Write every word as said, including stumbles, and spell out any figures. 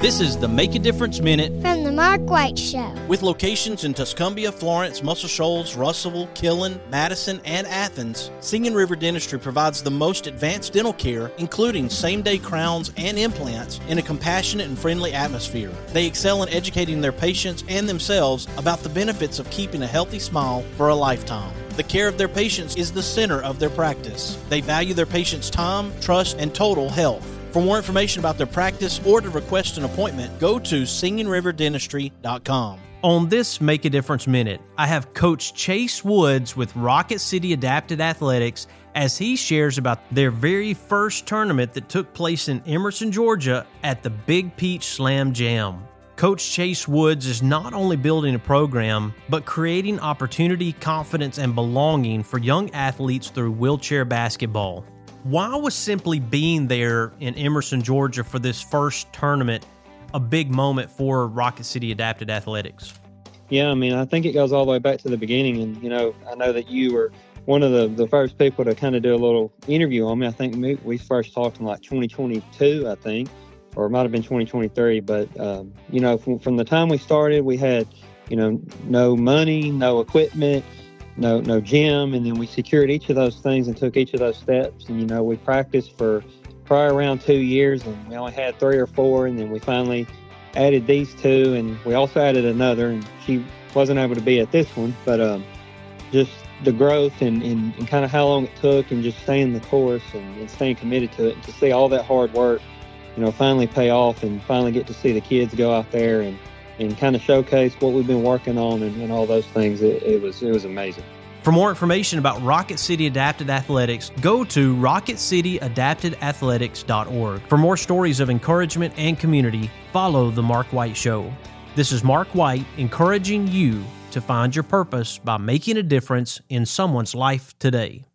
This is the Make a Difference Minute from the Mark White Show. With locations in Tuscumbia, Florence, Muscle Shoals, Russellville, Killen, Madison, and Athens, Singing River Dentistry provides the most advanced dental care, including same-day crowns and implants, in a compassionate and friendly atmosphere. They excel in educating their patients and themselves about the benefits of keeping a healthy smile for a lifetime. The care of their patients is the center of their practice. They value their patients' time, trust, and total health. For more information about their practice or to request an appointment, go to singing river dentistry dot com. On this Make a Difference Minute, I have Coach Chase Woods with Rocket City Adapted Athletics as he shares about their very first tournament that took place in Emerson, Georgia at the Big Peach Slam Jam. Coach Chase Woods is not only building a program, but creating opportunity, confidence, and belonging for young athletes through wheelchair basketball. Why was simply being there in Emerson, Georgia for this first tournament a big moment for Rocket City Adapted Athletics? Yeah, I mean, I think it goes all the way back to the beginning. And, you know, I know that you were one of the, the first people to kind of do a little interview on me. I think we, we first talked in like twenty twenty-two, I think, or it might have been twenty twenty-three. But, um, you know, from, from the time we started, we had, you know, no money, no equipment, no no gym, and then we secured each of those things and took each of those steps. And, you know, we practiced for probably around two years, and we only had three or four, and then we finally added these two, and we also added another, and she wasn't able to be at this one, but um, just the growth and, and, and kind of how long it took, and just staying the course and, and staying committed to it, and to see all that hard work, you know, finally pay off, and finally get to see the kids go out there and and kind of showcase what we've been working on and, and all those things. It, it was it was amazing. For more information about Rocket City Adapted Athletics, go to rocket city adapted athletics dot org. For more stories of encouragement and community, follow The Mark White Show. This is Mark White encouraging you to find your purpose by making a difference in someone's life today.